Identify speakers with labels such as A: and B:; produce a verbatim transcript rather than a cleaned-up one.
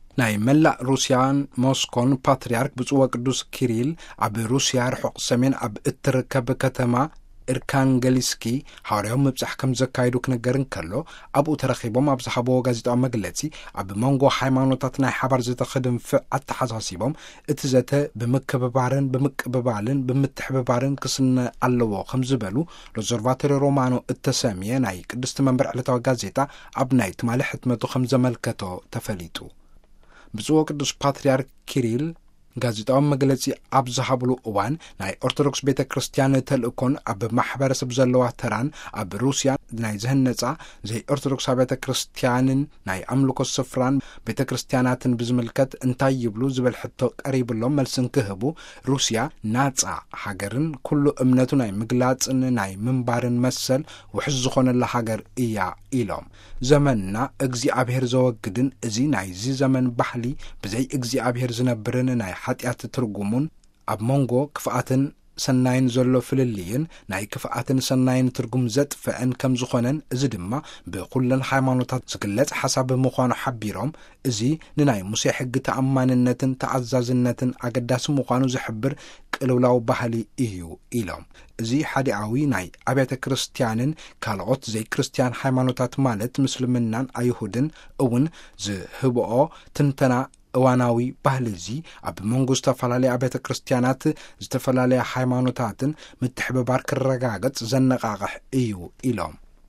A: ናይ መላእ ሩስያን ሞስኮን ፓትርያርክ ብጽዋ ቅዱስ ኪሪል ኣብ ሩስያ ርሑቕ ሰሜን ኣብ እትርከብ ከተማ ኢርካንገሊስኪ ሐዋርያው መብጻሕ ከም ዘካይዱ ክነገርን ከሎ ኣብኡ ተረኺቦም ኣብ ዝሓበዎ ጋዜጣዊ መግለጺ ኣብ መንጎ ሃይማኖታት ናይ ሓባር ዝተኸድንፍዕ ኣተሓሳሲቦም እቲ ዘተ ብምክብባርን ብምቅብባልን ብምትሕብባርን ክስነ ኣለዎ ከም ዝበሉ ሎዘርቫቶሪ ሮማኖ እተሰምየ ናይ ቅድስቲ መንበር ዕለታዊ ጋዜጣ ኣብ ናይ ትማሊ ሕትመቱ ከም ዘመልከቶ ተፈሊጡ ብጽዋ ቅዱስ ፓትርያርክ ኪሪል ጋዜጣዊ መግለጺ ኣብ ዝሃብሉ እዋን ናይ ኦርቶዶክስ ቤተ ክርስቲያን ተልእኮን ኣብ ማሕበረሰብ ዘለዋ ተራን ኣብ ሩስያ ናይ ዝህነጻ ዘይ ኦርቶዶክስ ቤተ ክርስቲያንን ናይ ኣምልኮ ስፍራን ቤተ ክርስቲያናትን ብዝምልከት እንታይ ይብሉ ዝብል ሕቶ ቀሪብሎም መልስን ክህቡ ሩስያ ናጻ ሃገርን ኩሉ እምነቱ ናይ ምግላጽን ናይ ምንባርን መሰል ውሕዝ ዝኾነላ ሃገር እያ ኢሎም ዘመንና እግዚአብሔር ዘወግድን እዚ ናይ ዚ ዘመን ባህሊ ብዘይ እግዚአብሔር ዝነብርን ናይ ሓጢአት ትርጉሙን ኣብ መንጎ ክፍኣትን ሰናይን ዘሎ ፍልልይን ናይ ክፍኣትን ሰናይን ትርጉም ዘጥፈአን ከም ዝኾነን እዚ ድማ ብኩለን ሃይማኖታት ዝግለጽ ሓሳብ ምዃኑ ሓቢሮም እዚ ንናይ ሙሴ ሕጊ ተኣማንነትን ተዓዛዝነትን ኣገዳሲ ምዃኑ ዝሕብር ቅልውላው ባህሊ እዩ ኢሎም እዚ ሓዲኣዊ ናይ ኣብያተ ክርስቲያንን ካልኦት ዘይ ክርስቲያን ሃይማኖታት ማለት ምስልምናን ኣይሁድን እውን ዝህብኦ ትንተና እዋናዊ ባህሊ እዚ ኣብ መንጎ ዝተፈላለዩ ኣብያተ ክርስቲያናት ዝተፈላለዩ ሃይማኖታትን ምትሕብባር ክረጋገጽ ዘነቃቅሕ እዩ ኢሎም